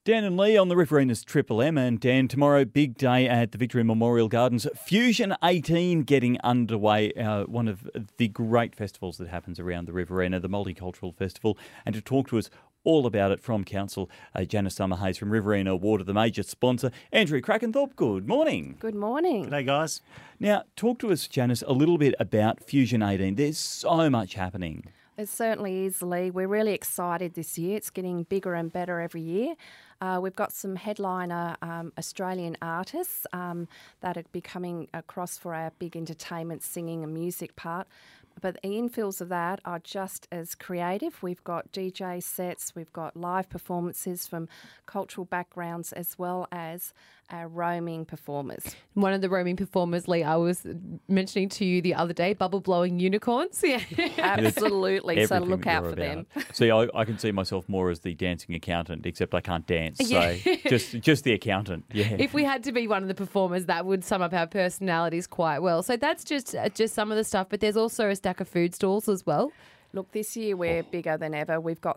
Dan and Lee on the Riverina's Triple M. And Dan, tomorrow, big day at the Victory Memorial Gardens. Fusion 18 getting underway, one of the great festivals that happens around the Riverina, the Multicultural Festival. And to talk to us all about it from Council, Janice Summerhayes from Riverina Water, the major sponsor. Andrew Krakenthorpe, good morning. Good morning. G'day, guys. Now, talk to us, Janice, a little bit about Fusion 18. There's so much happening. It certainly is, Lee. We're really excited this year. It's getting bigger and better every year. We've got some headliner Australian artists that are coming across for our big entertainment, singing and music part. But the infills of that are just as creative. We've got DJ sets, we've got live performances from cultural backgrounds as well as our roaming performers. One of the roaming performers, Lee, I was mentioning to you the other day, bubble blowing unicorns. Yeah, absolutely. So look out for them. See, I can see myself more as the dancing accountant, except I can't dance. So just the accountant. Yeah. If we had to be one of the performers, that would sum up our personalities quite well. So that's just some of the stuff, but there's also a stack of food stalls as well. Look, this year we're bigger than ever. We've got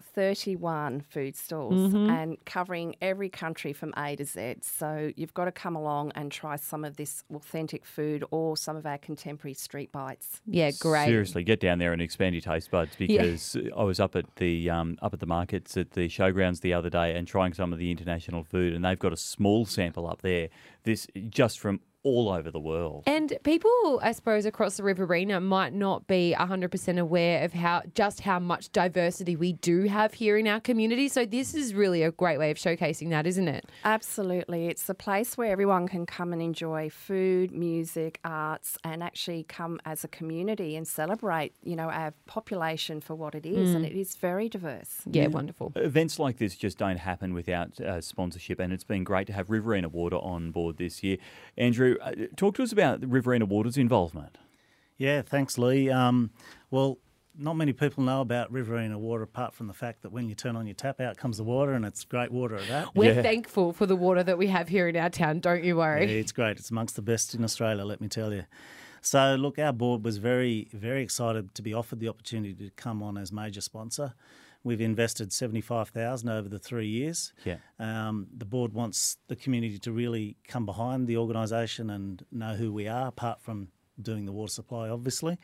31 food stalls and covering every country from A to Z. So you've got to come along and try some of this authentic food or some of our contemporary street bites. Yeah, great. Seriously, get down there and expand your taste buds, because I was up at the markets at the showgrounds the other day and trying some of the international food, and they've got a small sample up there. This just from all over the world. And people, I suppose, across the Riverina might not be 100% aware of how much diversity we do have here in our community. So this is really a great way of showcasing that, isn't it? Absolutely. It's a place where everyone can come and enjoy food, music, arts, and actually come as a community and celebrate, our population for what it is. And it is very diverse. Yeah, wonderful. Events like this just don't happen without sponsorship, and it's been great to have Riverina Water on board this year. Andrew, talk to us about Riverina Water's involvement. Yeah, thanks, Lee. Well, not many people know about Riverina Water apart from the fact that when you turn on your tap, out comes the water, and it's great water at that. We're thankful for the water that we have here in our town, don't you worry. Yeah, it's great. It's amongst the best in Australia, let me tell you. So, look, our board was very, very excited to be offered the opportunity to come on as major sponsor. We've invested $75,000 over the 3 years. Yeah. The board wants the community to really come behind the organisation and know who we are, apart from doing the water supply, obviously.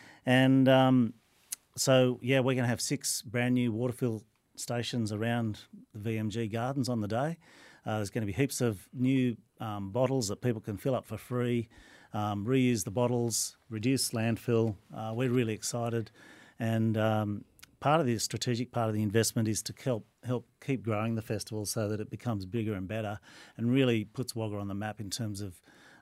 And we're going to have 6 brand new water fill stations around the VMG Gardens on the day. There's going to be heaps of new bottles that people can fill up for free, reuse the bottles, reduce landfill. We're really excited. And part of the strategic part of the investment is to help keep growing the festival so that it becomes bigger and better and really puts Wagga on the map in terms of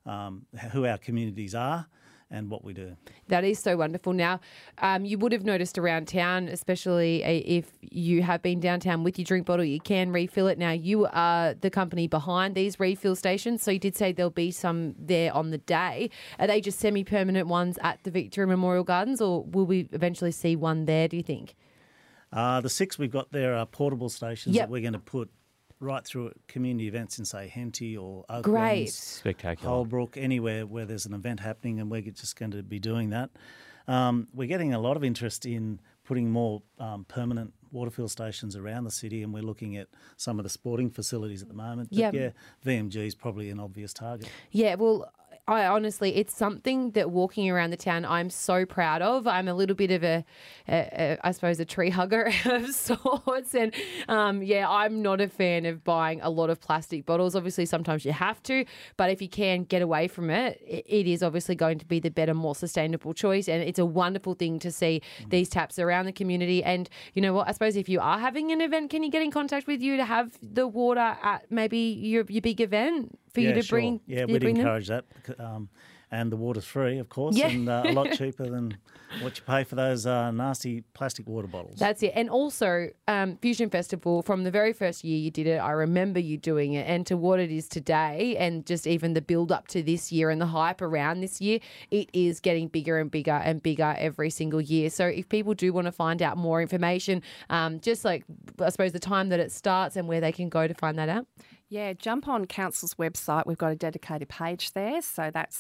who our communities are and what we do. That is so wonderful. Now, you would have noticed around town, especially if you have been downtown with your drink bottle, you can refill it. Now, you are the company behind these refill stations, so you did say there'll be some there on the day. Are they just semi-permanent ones at the Victory Memorial Gardens, or will we eventually see one there, do you think? The 6 we've got there are portable stations that we're going to put right through community events in, say, Henty or Oaklands. Great. Spectacular. Holbrook, anywhere where there's an event happening, and we're just going to be doing that. We're getting a lot of interest in putting more permanent water fill stations around the city, and we're looking at some of the sporting facilities at the moment. But VMG is probably an obvious target. Yeah, well, I honestly, it's something that walking around the town I'm so proud of. I'm a little bit of I suppose, a tree hugger of sorts. And I'm not a fan of buying a lot of plastic bottles. Obviously, sometimes you have to, but if you can get away from it, it is obviously going to be the better, more sustainable choice. And it's a wonderful thing to see these taps around the community. And you know what? I suppose if you are having an event, can you get in contact with you to have the water at maybe your big event? For you to bring, yeah, we'd encourage that, and the water's free, of course, and a lot cheaper than what you pay for those nasty plastic water bottles. That's it. And also, Fusion Festival, from the very first year you did it, I remember you doing it, and to what it is today, and just even the build up to this year and the hype around this year, it is getting bigger and bigger and bigger every single year. So if people do want to find out more information, just like, I suppose, the time that it starts and where they can go to find that out. Yeah, jump on Council's website. We've got a dedicated page there. So that's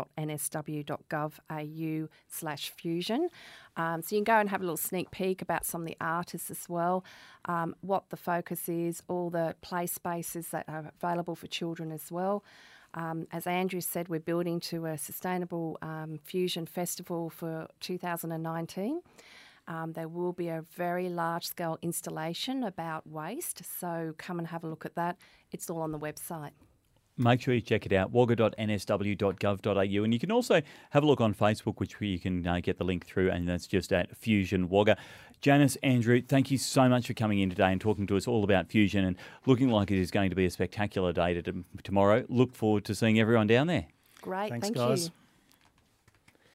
wagga.nsw.gov.au/fusion. So you can go and have a little sneak peek about some of the artists as well, what the focus is, all the play spaces that are available for children as well. As Andrew said, we're building to a sustainable fusion festival for 2019. There will be a very large-scale installation about waste, so come and have a look at that. It's all on the website. Make sure you check it out, wagga.nsw.gov.au. And you can also have a look on Facebook, which you can get the link through, and that's just at Fusion Wagga. Janice, Andrew, thank you so much for coming in today and talking to us all about Fusion, and looking like it is going to be a spectacular day tomorrow. Look forward to seeing everyone down there. Great, Thanks, thank guys. you.